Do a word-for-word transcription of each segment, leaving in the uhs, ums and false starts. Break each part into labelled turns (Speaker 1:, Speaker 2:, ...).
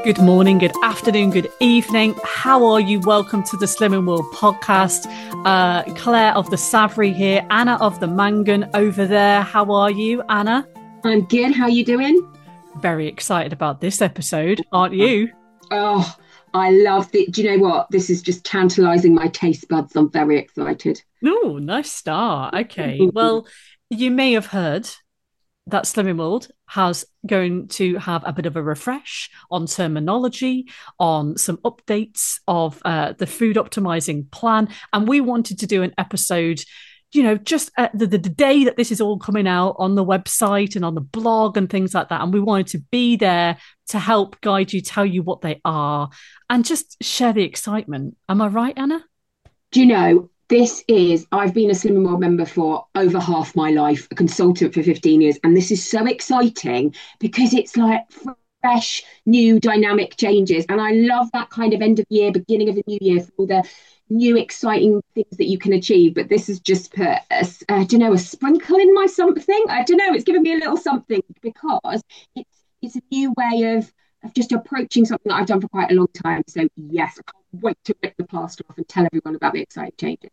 Speaker 1: Good morning, good afternoon, good evening. How are you? Welcome to the Slimming World podcast. Uh, Claire of the Savory here, Anna of the Mangan over there. How are you, Anna?
Speaker 2: I'm good. How are you doing?
Speaker 1: Very excited about this episode, aren't you?
Speaker 2: Oh, I love it. Do you know what? This is just tantalizing my taste buds. I'm very excited.
Speaker 1: Oh, nice start. Okay. Well, you may have heard that Slimming World has going to have a bit of a refresh on terminology, on some updates of uh, the food optimizing plan. And we wanted to do an episode, you know, just uh, the, the, the day that this is all coming out on the website and on the blog and things like that. And we wanted to be there to help guide you, tell you what they are, and just share the excitement. Am I right, Anna?
Speaker 2: Do you know, this is, I've been a Slimming World member for over half my life, a consultant for fifteen years. And this is so exciting because it's like fresh, new, dynamic changes. And I love that kind of end of year, beginning of the new year for all the new, exciting things that you can achieve. But this has just put, a, I don't know, a sprinkle in my something. I don't know, it's given me a little something because it's, it's a new way of of just approaching something that I've done for quite a long time. So yes, I can't wait to rip the plaster off and tell everyone about the exciting changes.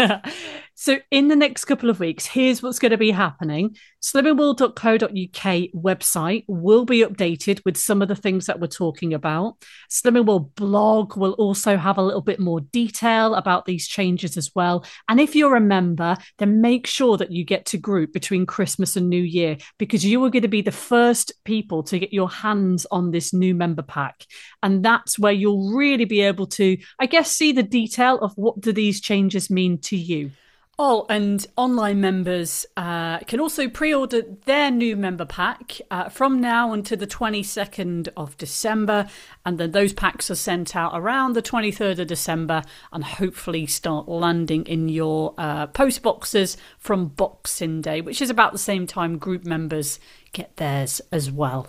Speaker 1: So in the next couple of weeks, here's what's going to be happening. slimming world dot co dot uk website will be updated with some of the things that we're talking about. Slimming World blog will also have a little bit more detail about these changes as well. And if you're a member, then make sure that you get to group between Christmas and New Year, because you are going to be the first people to get your hands on this new member pack. And that's where you'll really be able to, I guess, see the detail of what do these changes mean to you. Oh, and online members uh, can also pre-order their new member pack uh, from now until the twenty-second of December. And then those packs are sent out around the twenty-third of December and hopefully start landing in your uh, post boxes from Boxing Day, which is about the same time group members get theirs as well.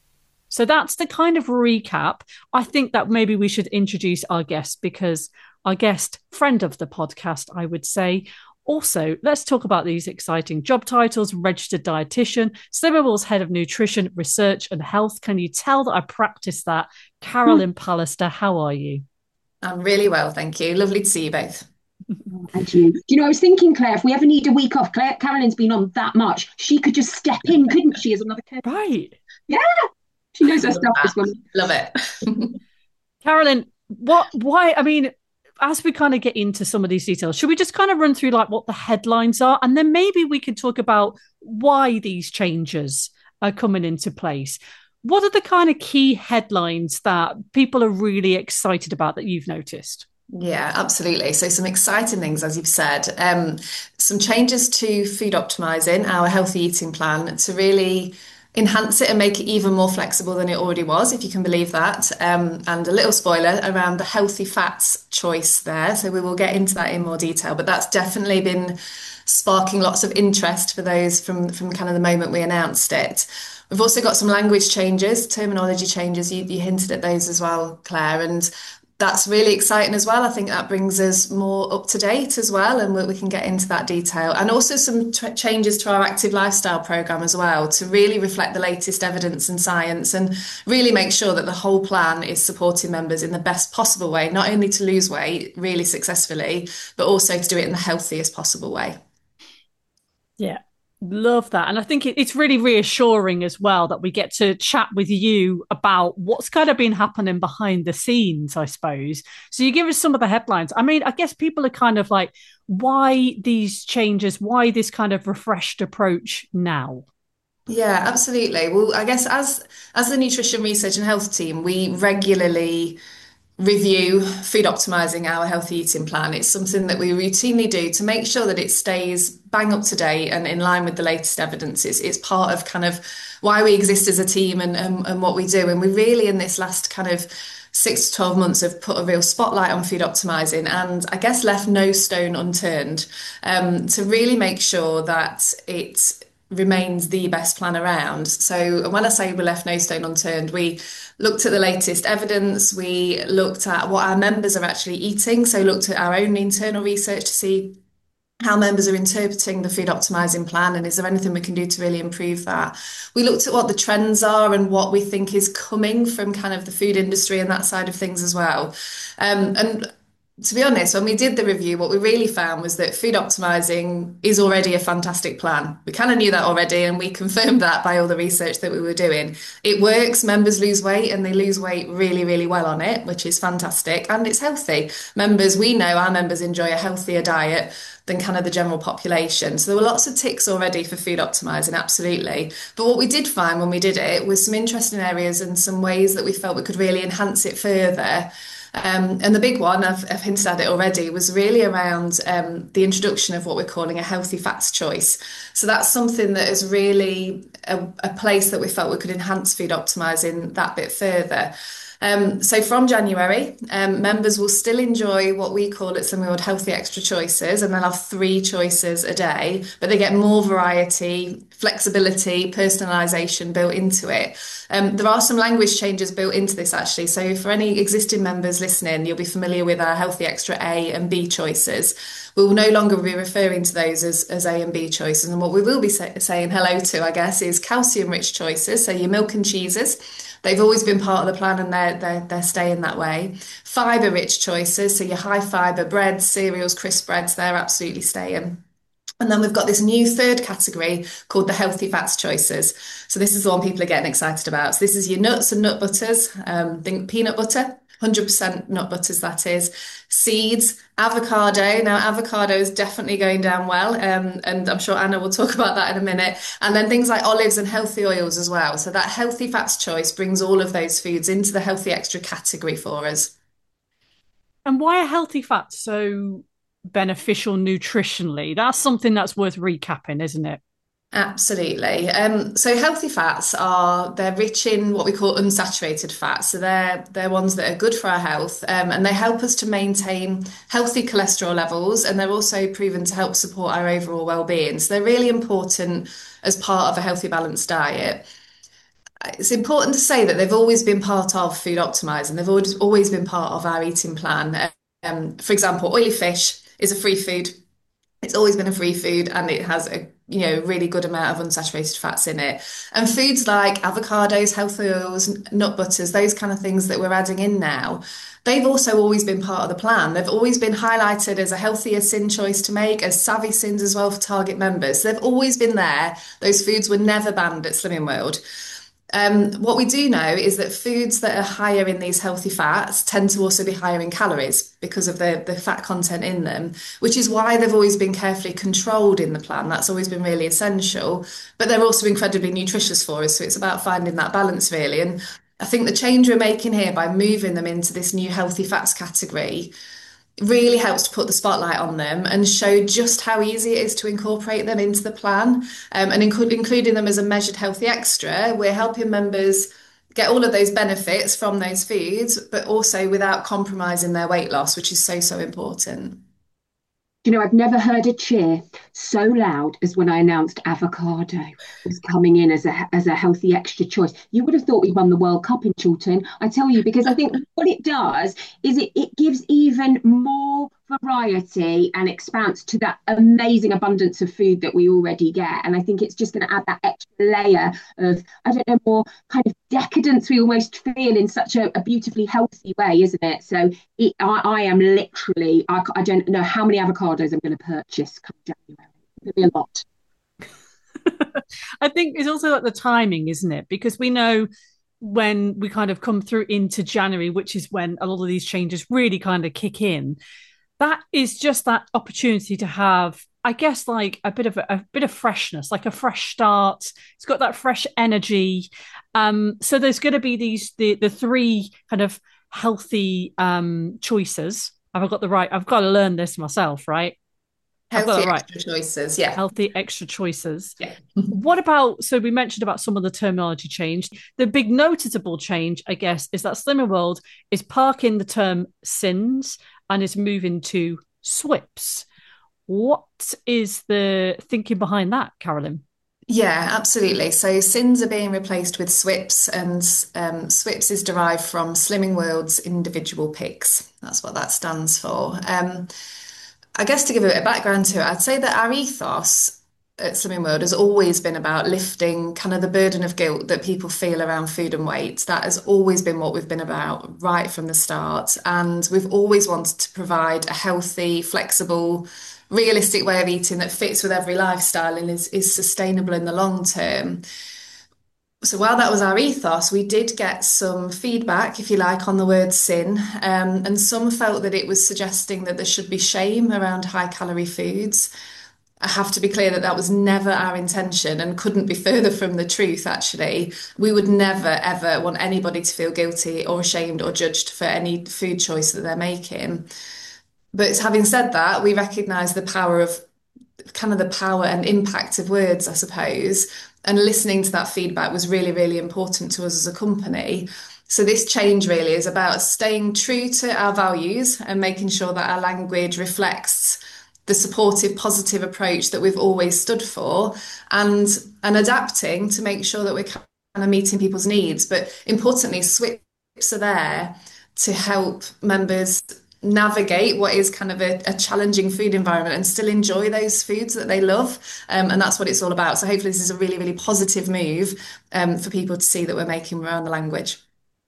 Speaker 1: So that's the kind of recap. I think that maybe we should introduce our guest, because our guest, friend of the podcast, I would say. Also, let's talk about these exciting job titles: registered dietitian, Slimming World's head of nutrition, research and health. Can you tell that I practiced that? Carolyn Pallister, how are you?
Speaker 3: I'm really well, thank you. Lovely to see you both.
Speaker 2: Thank you. Do you know, I was thinking, Claire, if we ever need a week off, Claire, Carolyn's been on that much, she could just step in, couldn't she, as another kid?
Speaker 1: Right.
Speaker 2: Yeah. She knows her stuff, this woman.
Speaker 3: Love it.
Speaker 1: Carolyn, what, why, I mean, as we kind of get into some of these details, should we just kind of run through like what the headlines are? And then maybe we can talk about why these changes are coming into place. What are the kind of key headlines that people are really excited about that you've noticed?
Speaker 3: Yeah, absolutely. So some exciting things, as you've said, um, some changes to food optimizing, our healthy eating plan, to really enhance it and make it even more flexible than it already was, if you can believe that. Um, and a little spoiler around the healthy fats choice there. So we will get into that in more detail, but that's definitely been sparking lots of interest for those from, from kind of the moment we announced it. We've also got some language changes, terminology changes. You, you hinted at those as well, Claire, and that's really exciting as well. I think that brings us more up to date as well, and we, we can get into that detail. And also some t- changes to our active lifestyle program as well, to really reflect the latest evidence and science, and really make sure that the whole plan is supporting members in the best possible way, not only to lose weight really successfully, but also to do it in the healthiest possible way.
Speaker 1: Yeah. Love that. And I think it, it's really reassuring as well that we get to chat with you about what's kind of been happening behind the scenes, I suppose. So you give us some of the headlines. I mean, I guess people are kind of like, why these changes? Why this kind of refreshed approach now?
Speaker 3: Yeah, absolutely. Well, I guess as as the nutrition research and health team, we regularly review food optimizing our healthy eating plan. It's something that we routinely do to make sure that it stays bang up to date and in line with the latest evidence. It's, it's part of kind of why we exist as a team and, and, and what we do. And we really, in this last kind of six to twelve months, have put a real spotlight on food optimizing, and I guess left no stone unturned um, to really make sure that it remains the best plan around. So when I say we left no stone unturned, we looked at the latest evidence, we looked at what our members are actually eating, so looked at our own internal research to see how members are interpreting the food optimizing plan, and is there anything we can do to really improve that. We looked at what the trends are and what we think is coming from kind of the food industry and that side of things as well. Um, and to be honest, when we did the review, what we really found was that food optimizing is already a fantastic plan. We kind of knew that already, and we confirmed that by all the research that we were doing. It works, members lose weight, and they lose weight really, really well on it, which is fantastic, and it's healthy. Members, we know our members enjoy a healthier diet than kind of the general population. So there were lots of ticks already for food optimizing, absolutely. But what we did find when we did it was some interesting areas and some ways that we felt we could really enhance it further. Um, and the big one, I've, I've hinted at it already, was really around um, the introduction of what we're calling a healthy fats choice. So that's something that is really a, a place that we felt we could enhance food optimizing that bit further. Um, so from January, um, members will still enjoy what we call at Slimming World healthy extra choices, and they'll have three choices a day, but they get more variety, flexibility, personalisation built into it. Um, there are some language changes built into this actually. So for any existing members listening, you'll be familiar with our healthy extra A and B choices. We will no longer be referring to those as, as A and B choices. And what we will be say, saying hello to, I guess, is calcium rich choices. So your milk and cheeses. They've always been part of the plan, and they're, they're, they're staying that way. Fibre rich choices, so your high fibre breads, cereals, crisp breads, they're absolutely staying. And then we've got this new third category called the healthy fats choices. So this is the one people are getting excited about. So this is your nuts and nut butters, um, think peanut butter, one hundred percent nut butters, that is, seeds, avocado. Now, avocado is definitely going down well, um, and I'm sure Anna will talk about that in a minute. And then things like olives and healthy oils as well. So that healthy fats choice brings all of those foods into the healthy extra category for us.
Speaker 1: And why are healthy fats so beneficial nutritionally? That's something that's worth recapping, isn't it?
Speaker 3: Absolutely. Um, so healthy fats are, they're rich in what we call unsaturated fats. So they're they're ones that are good for our health, um, and they help us to maintain healthy cholesterol levels, and they're also proven to help support our overall well-being. So they're really important as part of a healthy, balanced diet. It's important to say that they've always been part of food optimizing. They've always always been part of our eating plan. Um, for example, oily fish is a free food. It's always been a free food, and it has a you know really good amount of unsaturated fats in it. And foods like avocados, healthy oils, nut butters, those kind of things that we're adding in now, they've also always been part of the plan. They've always been highlighted as a healthier sin choice to make, as savvy sins as well for target members. So they've always been there. Those foods were never banned at Slimming World. Um, what we do know is that foods that are higher in these healthy fats tend to also be higher in calories because of the, the fat content in them, which is why they've always been carefully controlled in the plan. That's always been really essential, but they're also incredibly nutritious for us. So it's about finding that balance really. And I think the change we're making here by moving them into this new healthy fats category really helps to put the spotlight on them and show just how easy it is to incorporate them into the plan. Um, and include, including them as a measured healthy extra, we're helping members get all of those benefits from those foods, but also without compromising their weight loss, which is so, so important.
Speaker 2: You know, I've never heard a cheer so loud as when I announced avocado was coming in as a as a healthy extra choice. You would have thought we won the World Cup in Chiltern, I tell you, because I think what it does is it, it gives even more variety and expanse to that amazing abundance of food that we already get. And I think it's just going to add that extra layer of, I don't know, more kind of decadence we almost feel in such a, a beautifully healthy way, isn't it? So it, I, I am literally, I, I don't know how many avocados I'm going to purchase come January. It'll be a lot.
Speaker 1: I think it's also like the timing, isn't it? Because we know when we kind of come through into January, which is when a lot of these changes really kind of kick in, that is just that opportunity to have, I guess, like a bit of a, a bit of freshness, like a fresh start. It's got that fresh energy. Um, so there's going to be these the the three kind of healthy um choices. Have I got the right? I've got to learn this myself, right? I've got
Speaker 3: Healthy
Speaker 1: it right.
Speaker 3: extra choices, yeah.
Speaker 1: Healthy extra choices.
Speaker 3: Yeah.
Speaker 1: What about, so we mentioned about some of the terminology change. The big noticeable change, I guess, is that Slimming World is parking the term sins and is moving to SWIPs. What is the thinking behind that, Carolyn?
Speaker 3: Yeah, absolutely. So sins are being replaced with SWIPs, and um, SWIPs is derived from Slimming World's individual picks. That's what that stands for. Um, I guess to give a bit of background to it, I'd say that our ethos at Slimming World has always been about lifting kind of the burden of guilt that people feel around food and weight. That has always been what we've been about right from the start. And we've always wanted to provide a healthy, flexible, realistic way of eating that fits with every lifestyle and is, is sustainable in the long term. So while that was our ethos, we did get some feedback, if you like, on the word sin. Um, and some felt that it was suggesting that there should be shame around high calorie foods. I have to be clear that that was never our intention and couldn't be further from the truth, actually. We would never, ever want anybody to feel guilty or ashamed or judged for any food choice that they're making. But having said that, we recognise the power of kind of the power and impact of words, I suppose. And listening to that feedback was really, really important to us as a company. So this change really is about staying true to our values and making sure that our language reflects the supportive, positive approach that we've always stood for, and and adapting to make sure that we're kind of meeting people's needs. But importantly, SWIPs are there to help members navigate what is kind of a, a challenging food environment and still enjoy those foods that they love. Um, and that's what it's all about. So hopefully this is a really, really positive move um, for people to see that we're making around the language.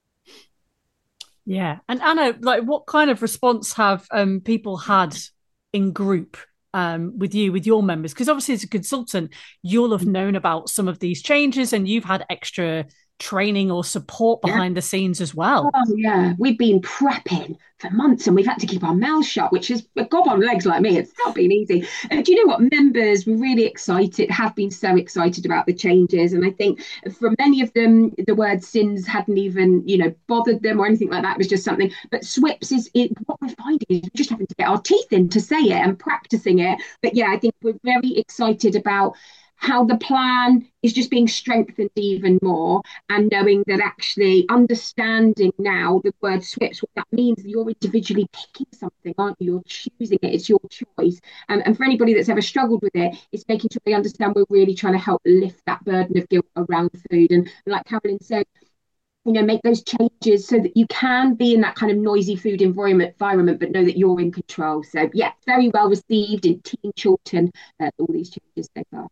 Speaker 1: Yeah. And Anna, like what kind of response have um, people had in group um, with you, with your members? Because obviously as a consultant, you'll have known about some of these changes and you've had extra training or support behind yeah. the scenes as well.
Speaker 2: Oh yeah, we've been prepping for months and we've had to keep our mouths shut, which is a gob on legs like me. It's not been easy. And do you know what? Members were really excited, have been so excited about the changes. And I think for many of them, the word sins hadn't even, you know, bothered them or anything like that. It was just something. But SWIPs is it, what we're finding is we're just having to get our teeth in to say it and practicing it. But yeah, I think we're very excited about how the plan is just being strengthened even more, and knowing that actually understanding now the word SWIPs, what that means, you're individually picking something, aren't you? You're choosing it, it's your choice. Um, and for anybody that's ever struggled with it, it's making sure they understand we're really trying to help lift that burden of guilt around food. And, and like Carolyn said, you know, make those changes so that you can be in that kind of noisy food environment, environment but know that you're in control. So yeah, very well received in Team Chorlton, uh, all these changes so far.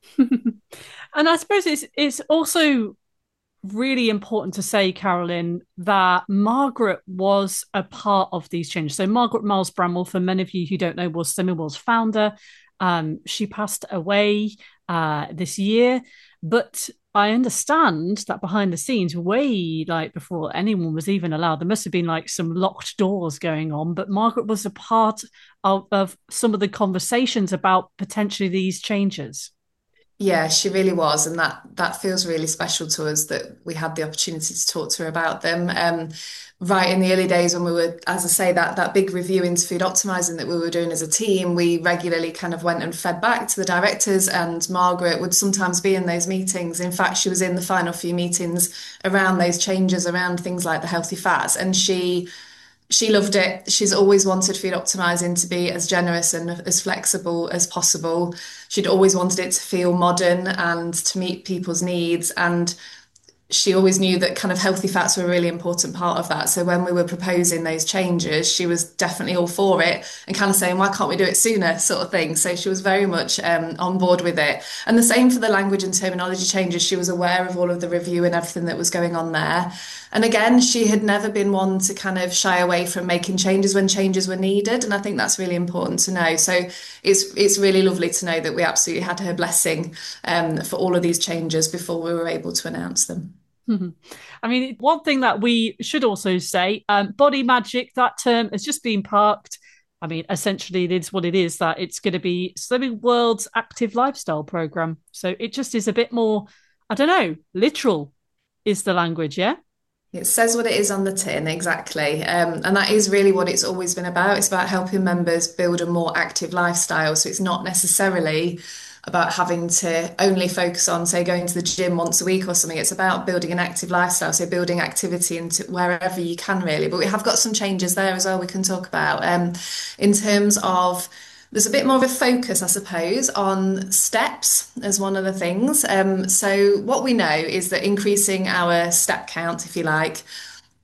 Speaker 1: And I suppose it's it's also really important to say, Carolyn, that Margaret was a part of these changes. So Margaret Miles Bramwell, for many of you who don't know, was Slimming World's founder. Um, she passed away uh, this year, but I understand that behind the scenes, way like before anyone was even allowed, there must have been like some locked doors going on. But Margaret was a part of, of some of the conversations about potentially these changes.
Speaker 3: Yeah, she really was, and that that feels really special to us that we had the opportunity to talk to her about them. Um, right in the early days when we were, as I say, that that big review into food optimizing that we were doing as a team, we regularly kind of went and fed back to the directors, and Margaret would sometimes be in those meetings. In fact, she was in the final few meetings around those changes, around things like the healthy fats, and she She loved it. She's always wanted food optimizing to be as generous and as flexible as possible. She'd always wanted it to feel modern and to meet people's needs. And she always knew that kind of healthy fats were a really important part of that. So when we were proposing those changes, she was definitely all for it and kind of saying, why can't we do it sooner, sort of thing. So she was very much um, on board with it. And the same for the language and terminology changes. She was aware of all of the review and everything that was going on there. And again, she had never been one to kind of shy away from making changes when changes were needed. And I think that's really important to know. So it's it's really lovely to know that we absolutely had her blessing um, for all of these changes before we were able to announce them.
Speaker 1: Mm-hmm. I mean, one thing that we should also say, um, body magic, that term has just been parked. I mean, essentially, it is what it is, that it's going to be Slimming World's active lifestyle program. So it just is a bit more, I don't know, literal is the language, yeah?
Speaker 3: It says what it is on the tin, exactly. Um, and that is really what it's always been about. It's about helping members build a more active lifestyle. So it's not necessarily about having to only focus on, say, going to the gym once a week or something. It's about building an active lifestyle, so building activity into wherever you can, really. But we have got some changes there as well we can talk about. Um, in terms of, there's a bit more of a focus, I suppose, on steps as one of the things. Um, so what we know is that increasing our step count, if you like,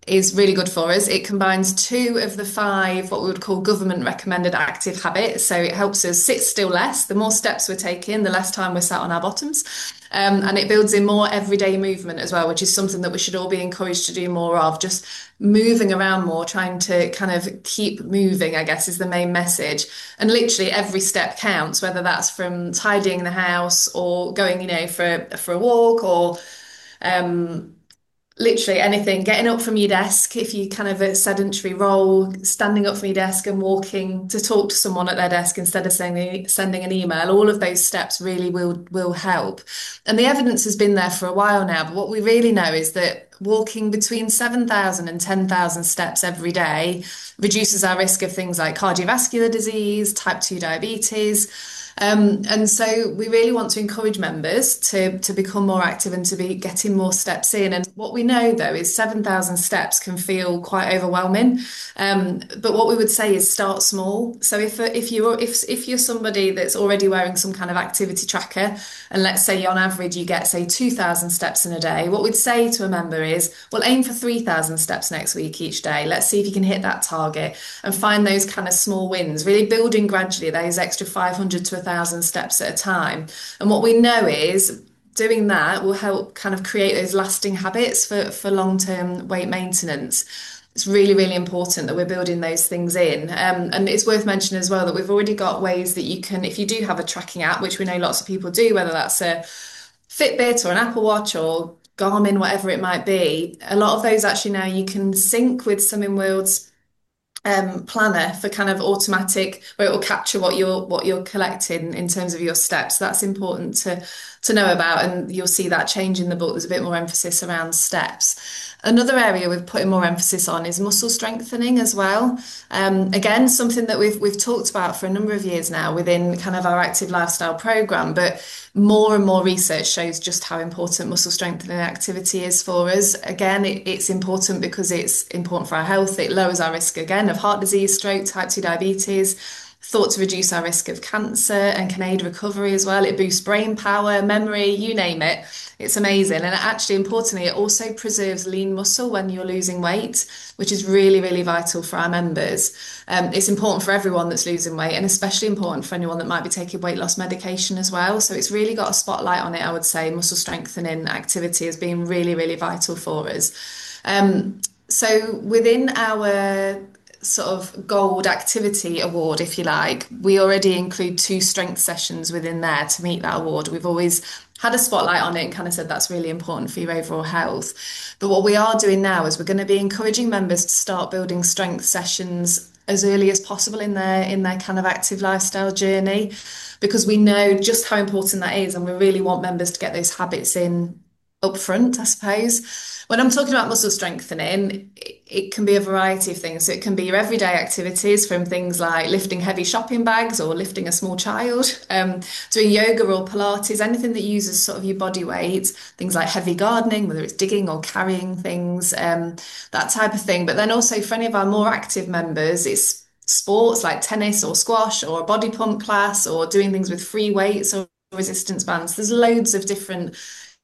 Speaker 3: is really good for us. It combines two of the five, what we would call government recommended active habits. So it helps us sit still less. The more steps we're taking, the less time we're sat on our bottoms. Um, and it builds in more everyday movement as well, which is something that we should all be encouraged to do more of. Just moving around more, trying to kind of keep moving, I guess, is the main message. And literally every step counts, whether that's from tidying the house or going, you know, for, for a walk or um, literally anything, getting up from your desk, if you kind of a sedentary role, standing up from your desk and walking to talk to someone at their desk instead of sending, sending an email, all of those steps really will, will help. And the evidence has been there for a while now, but what we really know is that walking between seven thousand and ten thousand steps every day reduces our risk of things like cardiovascular disease, type two diabetes. Um, and so we really want to encourage members to, to become more active and to be getting more steps in. And what we know, though, is seven thousand steps can feel quite overwhelming. Um, but what we would say is start small. So if if you're if if you're somebody that's already wearing some kind of activity tracker, and let's say on average you get, say, two thousand steps in a day, what we'd say to a member is, well, aim for three thousand steps next week each day. Let's see if you can hit that target and find those kind of small wins, really building gradually those extra five hundred to thousand steps at a time. And what we know is doing that will help kind of create those lasting habits for, for long-term weight maintenance. It's really, really important that we're building those things in. Um, and it's worth mentioning as well that we've already got ways that you can, if you do have a tracking app, which we know lots of people do, whether that's a Fitbit or an Apple Watch or Garmin, whatever it might be, a lot of those actually now you can sync with Slimming World's um, planner for kind of automatic, where it will capture what you're what you're collecting in terms of your steps. So that's important to to know about, and you'll see that change in the book. There's a bit more emphasis around steps. Another area we're putting more emphasis on is muscle strengthening as well. Um, again, something that we've we've talked about for a number of years now within kind of our active lifestyle program, but more and more research shows just how important muscle strengthening activity is for us. Again, it, it's important because it's important for our health. It lowers our risk again of heart disease, stroke, type two diabetes, thought to reduce our risk of cancer and can aid recovery as well. It boosts brain power, memory, you name it. It's amazing. And actually, importantly, it also preserves lean muscle when you're losing weight, which is really, really vital for our members. Um, it's important for everyone that's losing weight, and especially important for anyone that might be taking weight loss medication as well. So it's really got a spotlight on it, I would say. Muscle strengthening activity has been really, really vital for us. Um, so within our sort of gold activity award, if you like, we already include two strength sessions within there to meet that award. We've always had a spotlight on it and kind of said that's really important for your overall health. But what we are doing now is we're going to be encouraging members to start building strength sessions as early as possible in their in their kind of active lifestyle journey, because we know just how important that is, and we really want members to get those habits in upfront, I suppose. When I'm talking about muscle strengthening, it, it can be a variety of things. So it can be your everyday activities, from things like lifting heavy shopping bags or lifting a small child, um, doing yoga or Pilates, anything that uses sort of your body weight, things like heavy gardening, whether it's digging or carrying things, um, that type of thing. But then also for any of our more active members, it's sports like tennis or squash or a body pump class, or doing things with free weights or resistance bands. There's loads of different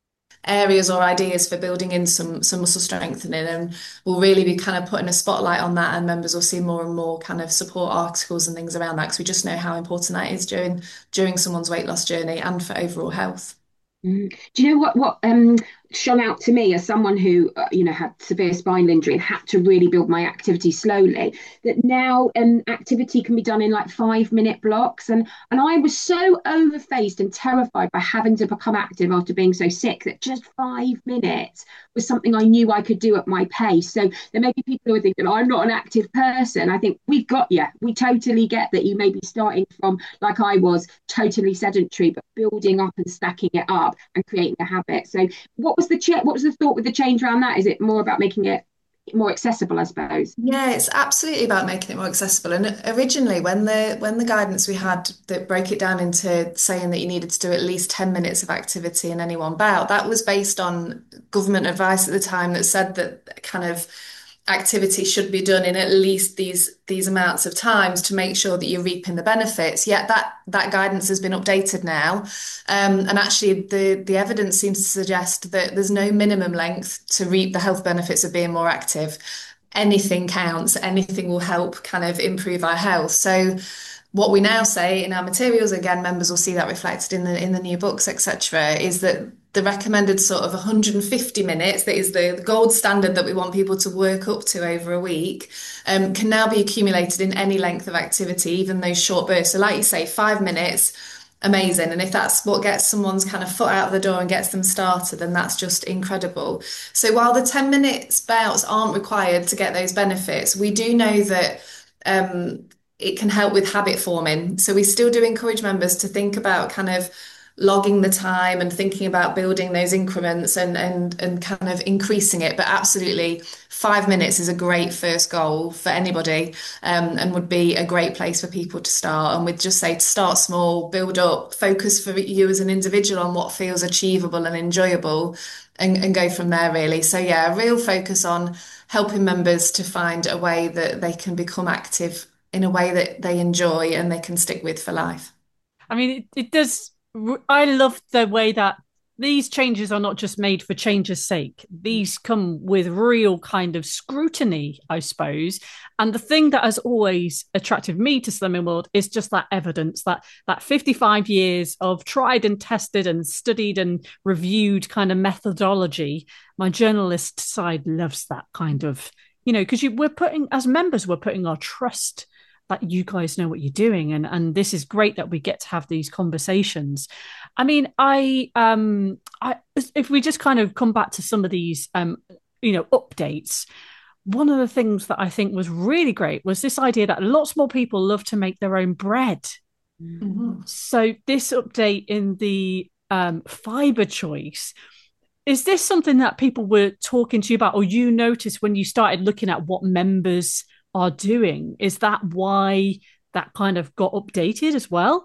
Speaker 3: areas or ideas for building in some some muscle strengthening, and we'll really be kind of putting a spotlight on that, and members will see more and more kind of support articles and things around that, because we just know how important that is during during someone's weight loss journey and for overall health.
Speaker 2: Mm. Do you know what what um shone out to me as someone who uh, you know had severe spinal injury and had to really build my activity slowly, that now um activity can be done in like five minute blocks, and and I was so overfaced and terrified by having to become active after being so sick that just five minutes was something I knew I could do at my pace. So there may be people who are thinking, I'm not an active person. I think we've got you. We totally get that you may be starting from, like I was, totally sedentary, but building up and stacking it up and creating a habit. So what was the ch- what was the thought with the change around that? Is it more about making it more accessible, I suppose?
Speaker 3: Yeah, it's absolutely about making it more accessible. And originally, when the when the guidance we had that broke it down into saying that you needed to do at least ten minutes of activity in any one bout, that was based on government advice at the time that said that kind of activity should be done in at least these these amounts of times to make sure that you're reaping the benefits. Yet that that guidance has been updated now, um, and actually the the evidence seems to suggest that there's no minimum length to reap the health benefits of being more active. Anything counts. Anything will help kind of improve our health. So what we now say in our materials, again, members will see that reflected in the in the new books, et cetera, is that the recommended sort of one hundred fifty minutes, that is the, the gold standard that we want people to work up to over a week, um, can now be accumulated in any length of activity, even those short bursts. So like you say, five minutes, amazing. And if that's what gets someone's kind of foot out of the door and gets them started, then that's just incredible. So while the ten minutes bouts aren't required to get those benefits, we do know that um, it can help with habit forming. So we still do encourage members to think about kind of logging the time and thinking about building those increments and and and kind of increasing it. But absolutely, five minutes is a great first goal for anybody, um, and would be a great place for people to start. And we'd just say to start small, build up, focus for you as an individual on what feels achievable and enjoyable, and, and go from there, really. So yeah, a real focus on helping members to find a way that they can become active in a way that they enjoy and they can stick with for life.
Speaker 1: I mean, it, it does. I love the way that these changes are not just made for change's sake. These come with real kind of scrutiny, I suppose. And the thing that has always attracted me to Slimming World is just that evidence, that that fifty-five years of tried and tested and studied and reviewed kind of methodology. My journalist side loves that kind of, you know, because we're putting, as members, we're putting our trust that you guys know what you're doing, and and this is great that we get to have these conversations. I mean, I um I if we just kind of come back to some of these um you know updates, one of the things that I think was really great was this idea that lots more people love to make their own bread. Mm-hmm. So this update in the um fiber choice, is this something that people were talking to you about, or you noticed when you started looking at what members are doing? Is that why that kind of got updated as well?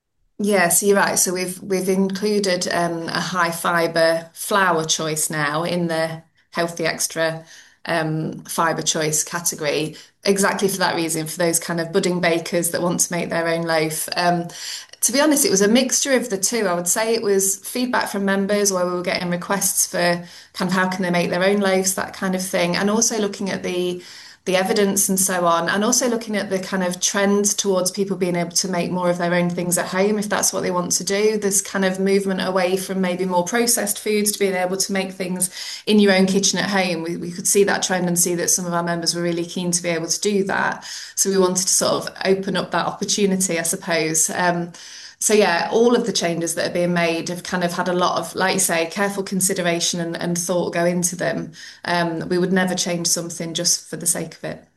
Speaker 3: Yes, you're right. So we've we've included um, a high fiber flour choice now in the healthy extra um, fiber choice category, exactly for that reason, for those kind of budding bakers that want to make their own loaf. Um, to be honest, it was a mixture of the two. I would say it was feedback from members where we were getting requests for kind of how can they make their own loaves, that kind of thing, and also looking at the the evidence and so on, and also looking at the kind of trends towards people being able to make more of their own things at home if that's what they want to do. There's kind of movement away from maybe more processed foods to being able to make things in your own kitchen at home. We, we could see that trend and see that some of our members were really keen to be able to do that. So we wanted to sort of open up that opportunity, I suppose. Um, So yeah, all of the changes that are being made have kind of had a lot of, like you say, careful consideration and, and thought go into them. Um, we would never change something just for the sake of it.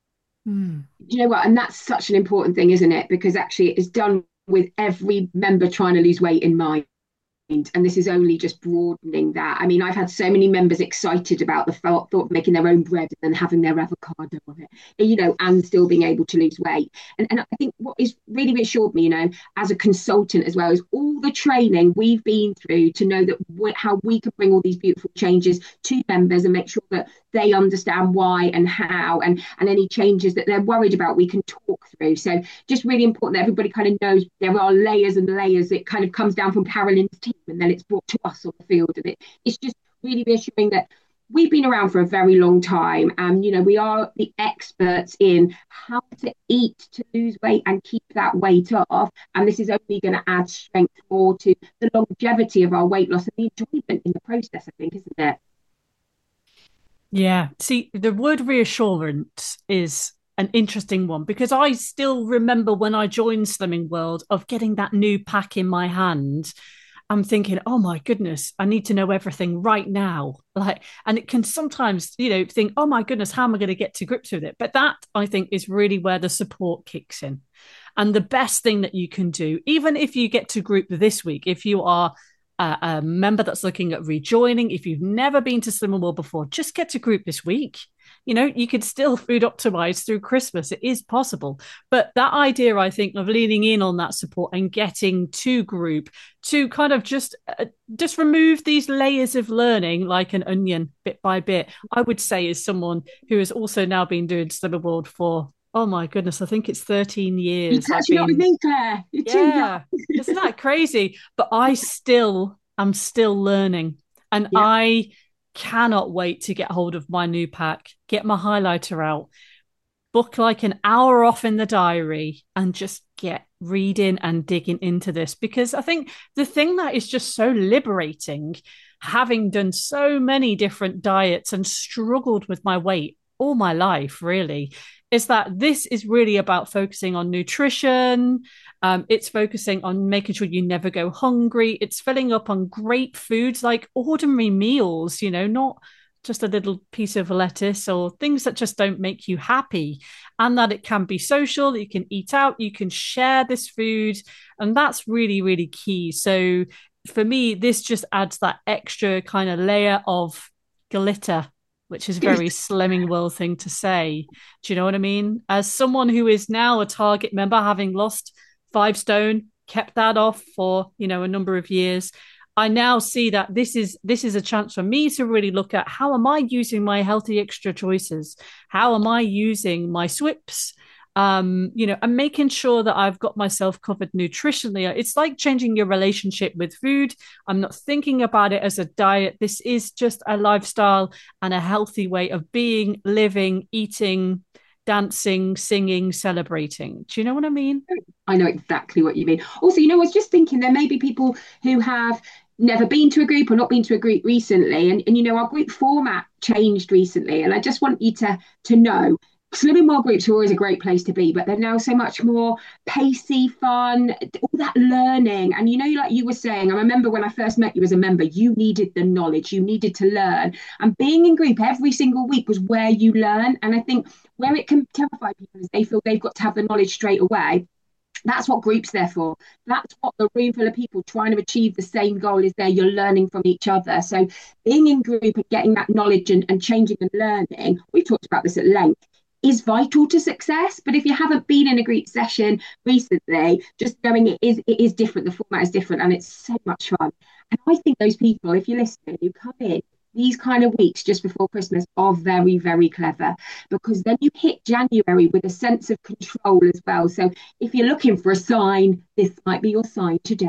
Speaker 2: Mm. You know what? And that's such an important thing, isn't it? Because actually it's done with every member trying to lose weight in mind. And this is only just broadening that. I mean, I've had so many members excited about the thought, thought of making their own bread and then having their avocado on it, you know, and still being able to lose weight. And, and I think what is really reassured me, you know, as a consultant as well, is all the training we've been through to know that we, how we can bring all these beautiful changes to members and make sure that they understand why and how, and, and any changes that they're worried about, we can talk through. So just really important that everybody kind of knows there are layers and layers. It kind of comes down from Carolyn's team and then it's brought to us on the field. And it, it's just really reassuring that we've been around for a very long time. And, you know, we are the experts in how to eat to lose weight and keep that weight off. And this is only going to add strength more to the longevity of our weight loss and the enjoyment in the process, I think, isn't it?
Speaker 1: Yeah. See, the word reassurance is an interesting one, because I still remember when I joined Slimming World of getting that new pack in my hand. I'm thinking, oh my goodness, I need to know everything right now. Like, and it can sometimes, you know, think, oh my goodness, how am I going to get to grips with it? But that, I think, is really where the support kicks in. And the best thing that you can do, even if you get to group this week, if you are a, a member that's looking at rejoining, if you've never been to Slimming World before, just get to group this week. you know, you could still food optimize through Christmas. It is possible. But that idea, I think, of leaning in on that support and getting to group to kind of just uh, just remove these layers of learning like an onion bit by bit, I would say, is someone who has also now been doing Slimming World for, oh my goodness, I think it's thirteen
Speaker 2: You're
Speaker 1: years I've
Speaker 2: catching up with
Speaker 1: been.
Speaker 2: me, Claire. You're too young.
Speaker 1: Yeah, isn't that crazy? But I still am still learning. And
Speaker 2: Yeah.
Speaker 1: I cannot wait to get hold of my new pack, get my highlighter out, book like an hour off in the diary, and just get reading and digging into this. Because I think the thing that is just so liberating, having done so many different diets and struggled with my weight all my life, really, is that this is really about focusing on nutrition. Um, it's focusing on making sure you never go hungry. It's filling up on great foods like ordinary meals, you know, not just a little piece of lettuce or things that just don't make you happy. And that it can be social, you can eat out, you can share this food. And that's really, really key. So for me, this just adds that extra kind of layer of glitter, which is a very Slimming World thing to say. Do you know what I mean? As someone who is now a Target member, having lost five stone, kept that off for, you know, a number of years, I now see that this is this is a chance for me to really look at how am I using my healthy extra choices? How am I using my swips? Um, you know, and making sure that I've got myself covered nutritionally. It's like changing your relationship with food. I'm not thinking about it as a diet. This is just a lifestyle and a healthy way of being, living, eating, dancing, singing, celebrating. Do you know what I mean?
Speaker 2: I know exactly what you mean. Also, you know, I was just thinking there may be people who have never been to a group or not been to a group recently. And, and you know, our group format changed recently. And I just want you to to know Slimming World groups are always a great place to be, but they're now so much more pacey, fun, all that learning. And you know, like you were saying, I remember when I first met you as a member, you needed the knowledge, you needed to learn. And being in group every single week was where you learn. And I think where it can terrify people is they feel they've got to have the knowledge straight away. That's what groups there for. That's what the room full of people trying to achieve the same goal is there. You're learning from each other. So being in group and getting that knowledge and, and changing and learning, we talked about this at length, is vital to success. But if you haven't been in a group session recently, just going, it is it is different. The format is different and it's so much fun. And I think those people, if you're listening, who come in these kind of weeks just before Christmas are very, very clever, because then you hit January with a sense of control as well. So if you're looking for a sign, this might be your sign today.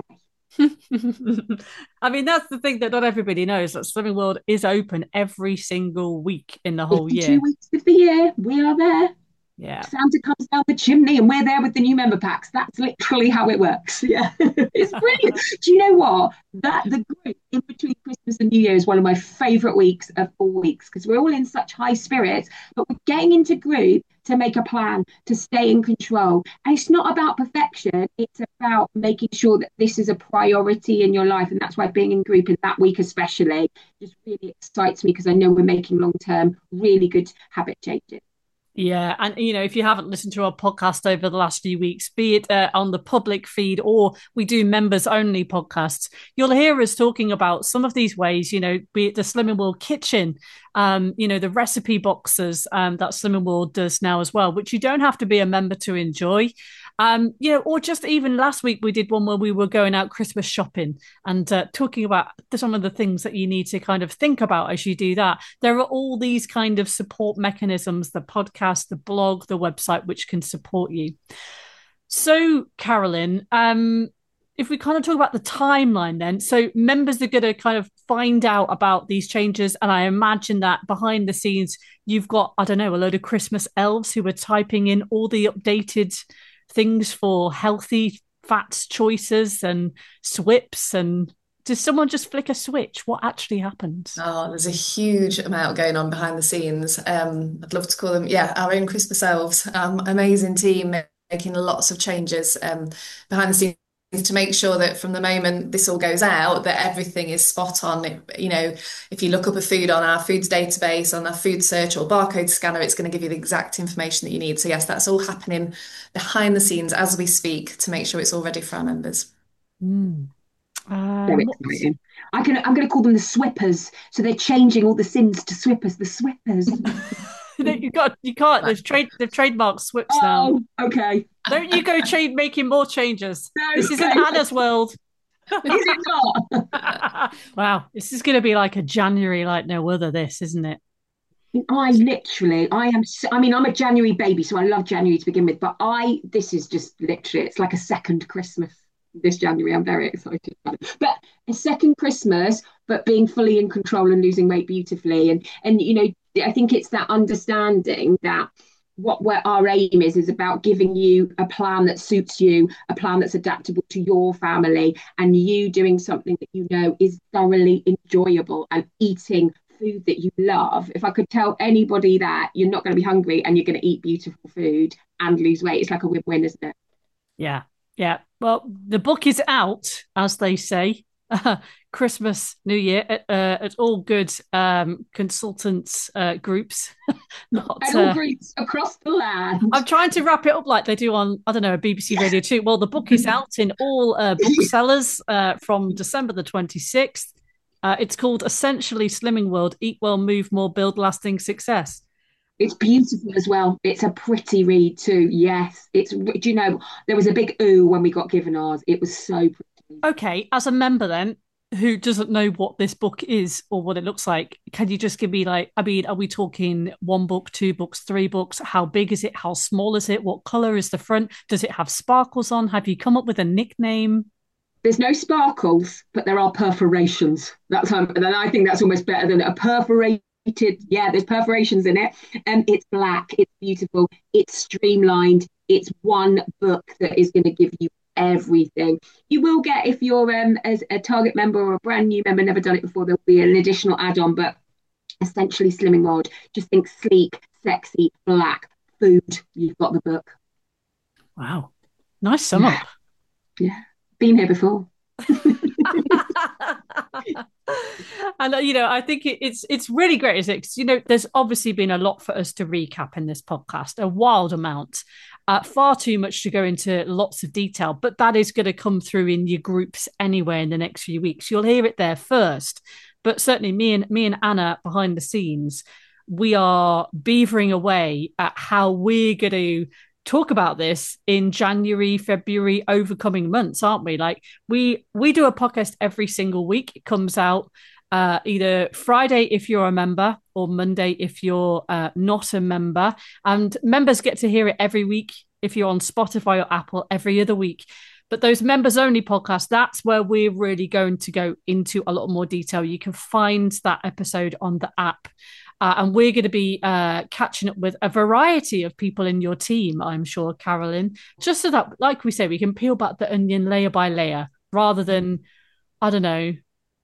Speaker 1: I mean, that's the thing that not everybody knows, that Slimming World is open every single week in the whole
Speaker 2: fifty-two
Speaker 1: year.
Speaker 2: weeks of the year, we are there.
Speaker 1: Yeah.
Speaker 2: Santa comes down the chimney and we're there with the new member packs. That's literally how it works. Yeah. It's brilliant. Do you know what? That the group in between Christmas and New Year is one of my favourite weeks of all weeks, because we're all in such high spirits, but we're getting into group to make a plan, to stay in control. And it's not about perfection. It's about making sure that this is a priority in your life. And that's why being in group in that week especially just really excites me, because I know we're making long-term, really good habit changes.
Speaker 1: Yeah. And, you know, if you haven't listened to our podcast over the last few weeks, be it uh, on the public feed or we do members only podcasts, you'll hear us talking about some of these ways, you know, be it the Slimming World kitchen, um, you know, the recipe boxes um, that Slimming World does now as well, which you don't have to be a member to enjoy. Um, you know, or just even last week we did one where we were going out Christmas shopping and uh, talking about some of the things that you need to kind of think about as you do that. There are all these kind of support mechanisms, the podcast, the blog, the website, which can support you. So, Carolyn, um, if we kind of talk about the timeline then, so members are going to kind of find out about these changes. And I imagine that behind the scenes, you've got, I don't know, a load of Christmas elves who are typing in all the updated things for healthy fats choices and swips. And does someone just flick a switch? What actually happens?
Speaker 3: Oh, there's a huge amount going on behind the scenes. Um, I'd love to call them, yeah, our own Christmas elves. Um, amazing team making lots of changes um, behind the scenes to make sure that from the moment this all goes out, that everything is spot on. It, you know, if you look up a food on our foods database, on our food search or barcode scanner, it's going to give you the exact information that you need. So yes, that's all happening behind the scenes as we speak to make sure it's all ready for our members.
Speaker 1: Mm. Um,
Speaker 2: Very exciting. I can, I'm going to call them the swippers. So they're changing all the sins to swippers, the swippers.
Speaker 1: You got you can't. They've trade they've trademarked Swips now.
Speaker 2: Oh, okay.
Speaker 1: Don't you go trade making more changes.
Speaker 2: No,
Speaker 1: This isn't
Speaker 2: okay.
Speaker 1: Anna's world.
Speaker 2: Is it not?
Speaker 1: Wow, this is going to be like a January like no other. This, isn't it?
Speaker 2: I literally, I am, so, I mean, I'm a January baby, so I love January to begin with, but I, this is just literally, it's like a second Christmas this January. I'm very excited about it. But a second Christmas, but being fully in control and losing weight beautifully. And, and, you know, I think it's that understanding that what where our aim is is about giving you a plan that suits you, a plan that's adaptable to your family, and you doing something that you know is thoroughly enjoyable and eating food that you love. If I could tell anybody that you're not going to be hungry and you're going to eat beautiful food and lose weight, it's like a win-win, isn't it?
Speaker 1: Yeah, yeah. Well, the book is out, as they say. Uh, Christmas, New Year at, uh, at all good um, consultants uh, groups. Not
Speaker 2: and all
Speaker 1: uh,
Speaker 2: groups across the land.
Speaker 1: I'm trying to wrap it up like they do on, I don't know, B B C Radio two. Well, the book is out in all uh, booksellers uh, from December the twenty-sixth. Uh, it's called Essentially Slimming World, Eat Well, Move More, Build Lasting Success.
Speaker 2: It's beautiful as well. It's a pretty read too. Yes. It's, do you know, there was a big ooh when we got given ours. It was so pretty.
Speaker 1: Okay, as a member then, who doesn't know what this book is or what it looks like, can you just give me like, I mean, are we talking one book, two books, three books? How big is it? How small is it? What color is the front? Does it have sparkles on? Have you come up with a nickname?
Speaker 2: There's no sparkles, but there are perforations. That's how, and I think that's almost better than a perforated. Yeah, there's perforations in it, and it's black. It's beautiful. It's streamlined. It's one book that is going to give you everything. You will get, if you're um, as a target member or a brand new member, never done it before, there'll be an additional add-on. But essentially, Slimming World. Just think sleek, sexy, black food. You've got the book.
Speaker 1: Wow, nice sum up.
Speaker 2: Yeah. Been here before.
Speaker 1: And you know, I think it, it's it's really great, is it? Because you know, there's obviously been a lot for us to recap in this podcast, a wild amount, uh, far too much to go into lots of detail. But that is going to come through in your groups anyway in the next few weeks. You'll hear it there first. But certainly, me and me and Anna behind the scenes, we are beavering away at how we're going to talk about this in January, February, over coming months, aren't we? Like we we do a podcast every single week. It comes out uh, either Friday if you're a member or Monday if you're uh, not a member. And members get to hear it every week if you're on Spotify or Apple, every other week. But those members only podcasts, that's where we're really going to go into a lot more detail. You can find that episode on the app. Uh, and we're going to be uh, catching up with a variety of people in your team, I'm sure, Carolyn, just so that, like we say, we can peel back the onion layer by layer rather than, I don't know,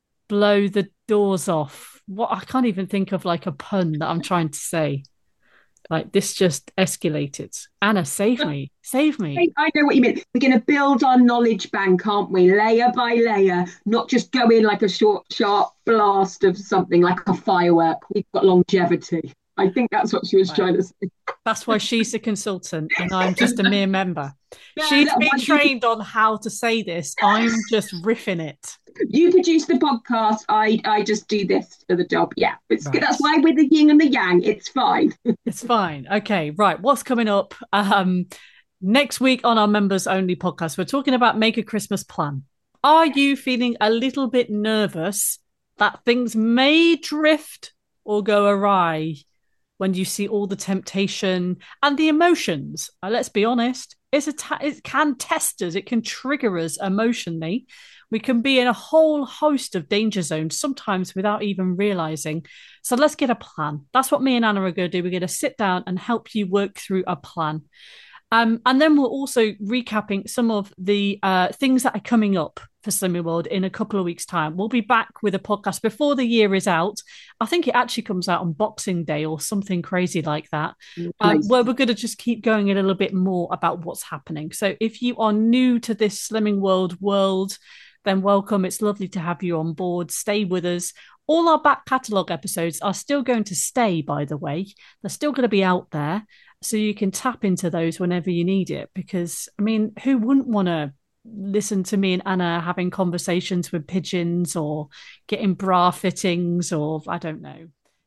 Speaker 1: blow the doors off. What I can't even think of like a pun that I'm trying to say. Like this just escalated. Anna, save me. Save me.
Speaker 2: I know what you mean. We're going to build our knowledge bank, aren't we? Layer by layer, not just go in like a short, sharp blast of something like a firework. We've got longevity. I think that's what she was right. trying to say.
Speaker 1: That's why she's a consultant and I'm just a mere member. Yeah, she's been trained you... on how to say this. I'm just riffing it.
Speaker 2: You produce the podcast. I I just do this for the job. Yeah, it's right. good. That's why we're the yin and the yang. It's fine.
Speaker 1: It's fine. Okay, right. What's coming up? Um, next week on our members only podcast, we're talking about make a Christmas plan. Are you feeling a little bit nervous that things may drift or go awry when you see all the temptation and the emotions? Uh, let's be honest, it's a ta- it can test us. It can trigger us emotionally. We can be in a whole host of danger zones, sometimes without even realizing. So let's get a plan. That's what me and Anna are going to do. We're going to sit down and help you work through a plan. Um, and then we're also recapping some of the uh, things that are coming up for Slimming World in a couple of weeks' time. We'll be back with a podcast before the year is out. I think it actually comes out on Boxing Day or something crazy like that, nice. um, where we're going to just keep going a little bit more about what's happening. So if you are new to this Slimming World world, then welcome. It's lovely to have you on board. Stay with us. All our back catalogue episodes are still going to stay, by the way. They're still going to be out there. So you can tap into those whenever you need it. Because, I mean, who wouldn't want to listen to me and Anna having conversations with pigeons or getting bra fittings or, I don't know.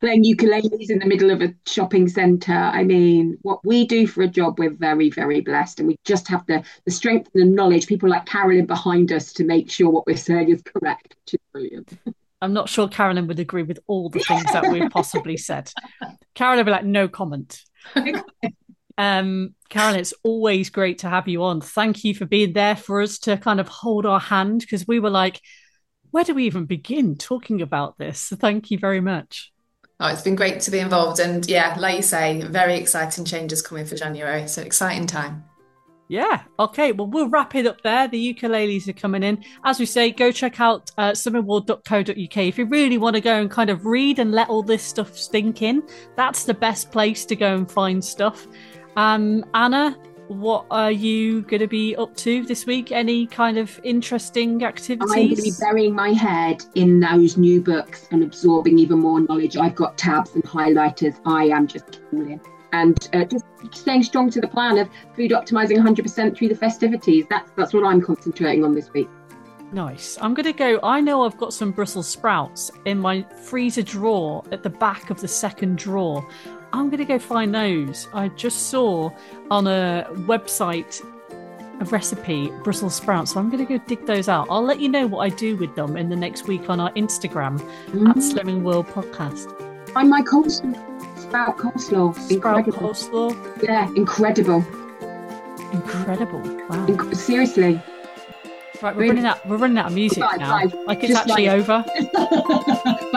Speaker 2: playing ukuleles in the middle of a shopping centre. I mean, what we do for a job, we're very, very blessed. And we just have the, the strength and the knowledge, people like Carolyn behind us to make sure what we're saying is correct, which is brilliant.
Speaker 1: I'm not sure Carolyn would agree with all the things that we've possibly said. Carolyn would be like, no comment. um, Carolyn, it's always great to have you on. Thank you for being there for us to kind of hold our hand, because we were like, where do we even begin talking about this? So thank you very much.
Speaker 3: Oh, it's been great to be involved. And yeah, like you say, very exciting changes coming for January. So exciting time.
Speaker 1: Yeah. Okay. Well, we'll wrap it up there. The ukuleles are coming in. As we say, go check out uh, slimmingworld dot co dot uk. If you really want to go and kind of read and let all this stuff sink in, that's the best place to go and find stuff. Um, Anna, what are you going to be up to this week? Any kind of interesting activities?
Speaker 2: I'm going to be burying my head in those new books and absorbing even more knowledge. I've got tabs and highlighters. I am just killing. And uh, just staying strong to the plan of food optimizing one hundred percent through the festivities. That's that's what I'm concentrating on this week.
Speaker 1: Nice. I'm going to go. I know I've got some Brussels sprouts in my freezer drawer at the back of the second drawer. I'm going to go find those. I just saw on a website a recipe, Brussels sprouts. So I'm going to go dig those out. I'll let you know what I do with them in the next week on our Instagram mm. at Slimming World Podcast.
Speaker 2: I'm my coleslaw. Sprout coleslaw.
Speaker 1: Sprout coleslaw.
Speaker 2: Yeah, incredible.
Speaker 1: Incredible. Wow.
Speaker 2: Inc- seriously.
Speaker 1: Right, we're really? running out. We're running out of music
Speaker 2: bye,
Speaker 1: now.
Speaker 2: Bye.
Speaker 1: Like it's
Speaker 2: Just
Speaker 1: actually
Speaker 2: like...
Speaker 1: over.